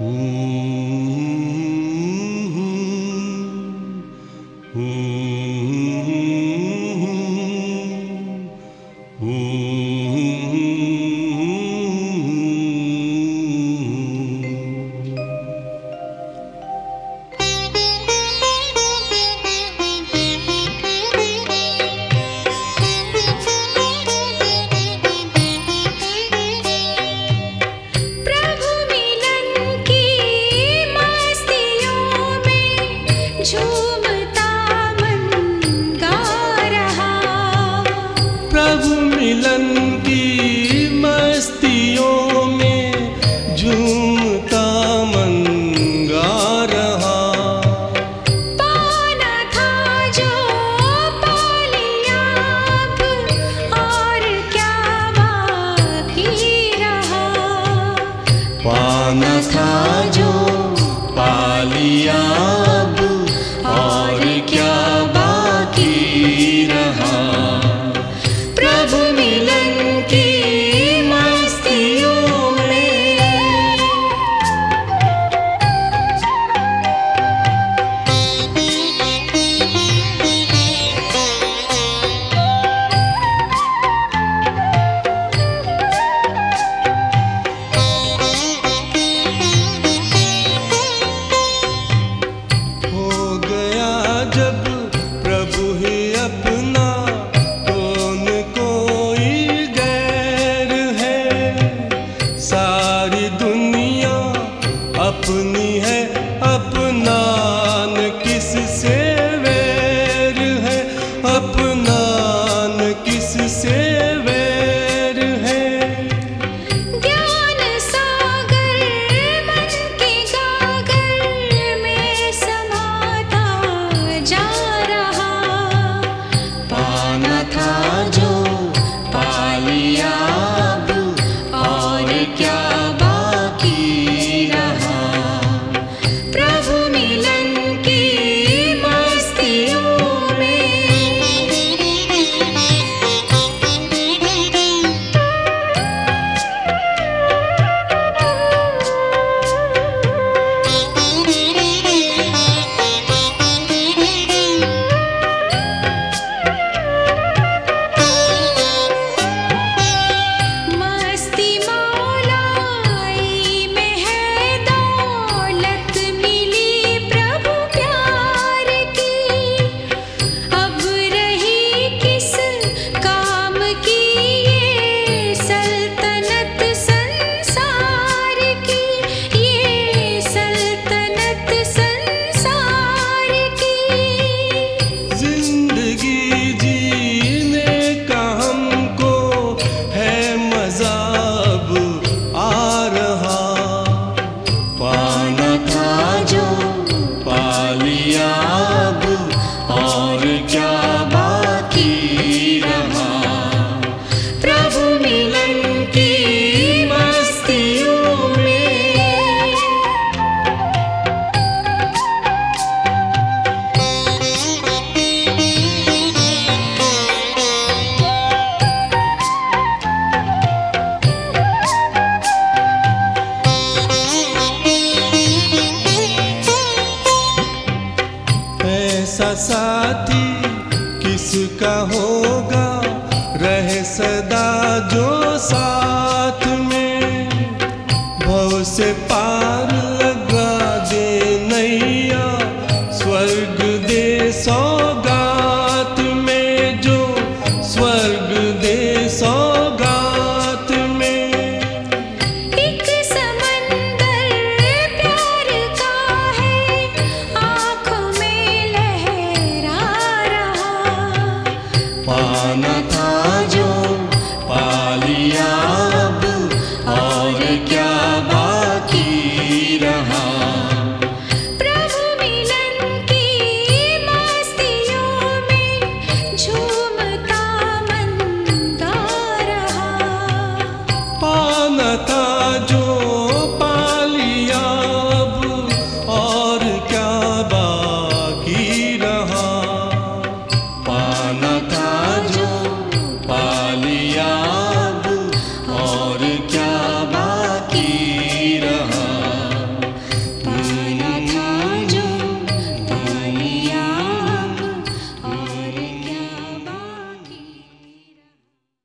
प्रभु मिलन की मस्तियों में झूमता मन गा रहा। पाना था जो पा लिया अब और क्या बाकी रहा। पाना था जो पा लिया अब और क्या बाकी रहा। प्रभु मिलन की मस्तियों में। हो गया जब प्रभु ही अपना, कौन कोई गैर है। सारी दुनिया अपनी है, अपना न किससे वैर है, अपना न किससे वैर है। ज्ञान सागर मन के गागर में समाता जा रहा। पाना था जो पा लिया अब और क्या बाकी रहा। प्रभु मिलन की मस्तियों में। मस्ती मौलाई में है दौलत मिली प्रभु प्यार की। अब रही किस काम की ये सल्तनत संसार की, ये सल्तनत संसार की। जिंदगी जीने का हमको है मजा अब आ रहा। पाना था जो पा लिया अब और क्या बाकी रहा। प्रभु मिलन की मस्तियों में। ऐसा साथी किसका हो